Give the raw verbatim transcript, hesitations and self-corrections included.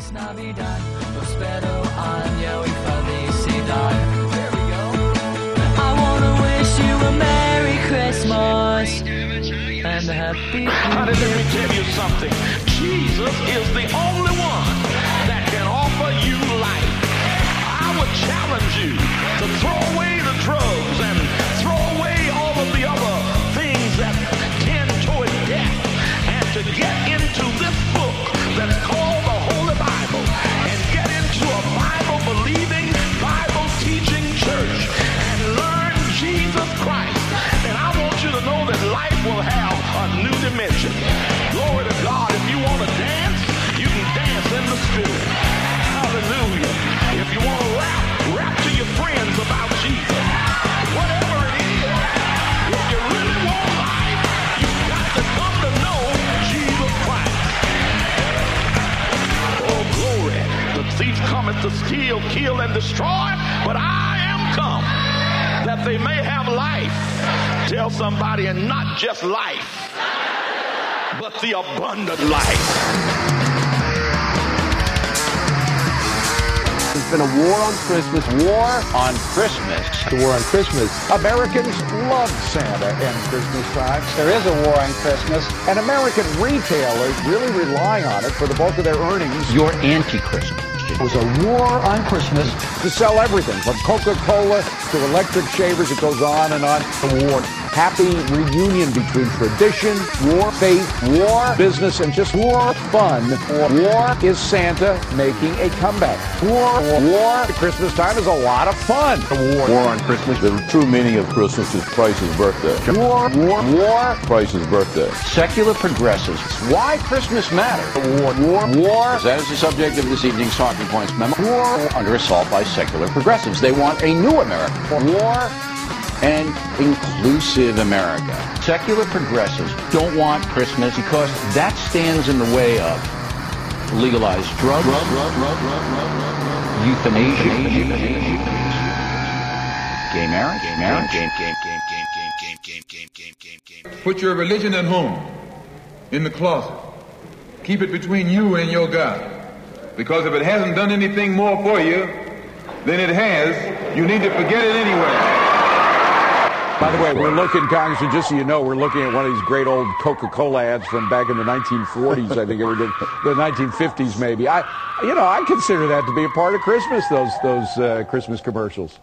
Feliz Navidad, prospero año y felicidad. There we go. I want to wish you a Merry Christmas and a Happy Honey, let me tell you something. Jesus is the only one that can offer you life. I would challenge you to throw away the drugs and throw away all of the other things that tend toward death and to get into this book that's called the Holy Bible and get into a Bible-believing, Bible-teaching church and learn Jesus Christ. And I want you to know that life will have a new dimension. Glory to God. If you want to dance, you can dance in the Spirit. Hallelujah. If you want to rap, rap to your friends about Jesus. Whatever it is, if you really want life, you've got to come to know Jesus Christ. Oh, glory. The thief cometh to steal, kill, and destroy, but I am come that they may have life. Tell somebody, and not just life, but the abundant life. There's been a war on Christmas. War on Christmas. The war on Christmas. Americans love Santa and Christmas time. There is a war on Christmas. And American retailers really rely on it for the bulk of their earnings. You're anti-Christmas. It was a war on Christmas to sell everything from Coca-Cola to electric shavers. It goes on and on. A war. Happy reunion between tradition, war, faith, war, business, and just war fun. War is Santa making a comeback. War, war at Christmas time is a lot of fun. War, war on Christmas. The true meaning of Christmas is Christ's birthday. War, war, war. Christ's birthday. Secular progressives. Why Christmas matters. War, war, war. That is the subject of this evening's Talking Points memo. War under assault by secular progressives. They want a new America. War. An inclusive America. Secular progressives don't want Christmas because that stands in the way of legalized drugs, rub, rub, rub, rub, rub, rub, euthanasia, euthanasia, gay marriage, gay marriage, game, game, game, game, game, game, game, game, game, game, game. Put your religion at home, in the closet. Keep it between you and your God. Because if it hasn't done anything more for you than it has, you need to forget it anyway. By the way, we're looking, Congressman, just so you know, we're looking at one of these great old Coca-Cola ads from back in the nineteen forties, I think it was the nineteen fifties maybe. I, you know, I consider that to be a part of Christmas, those those uh, Christmas commercials.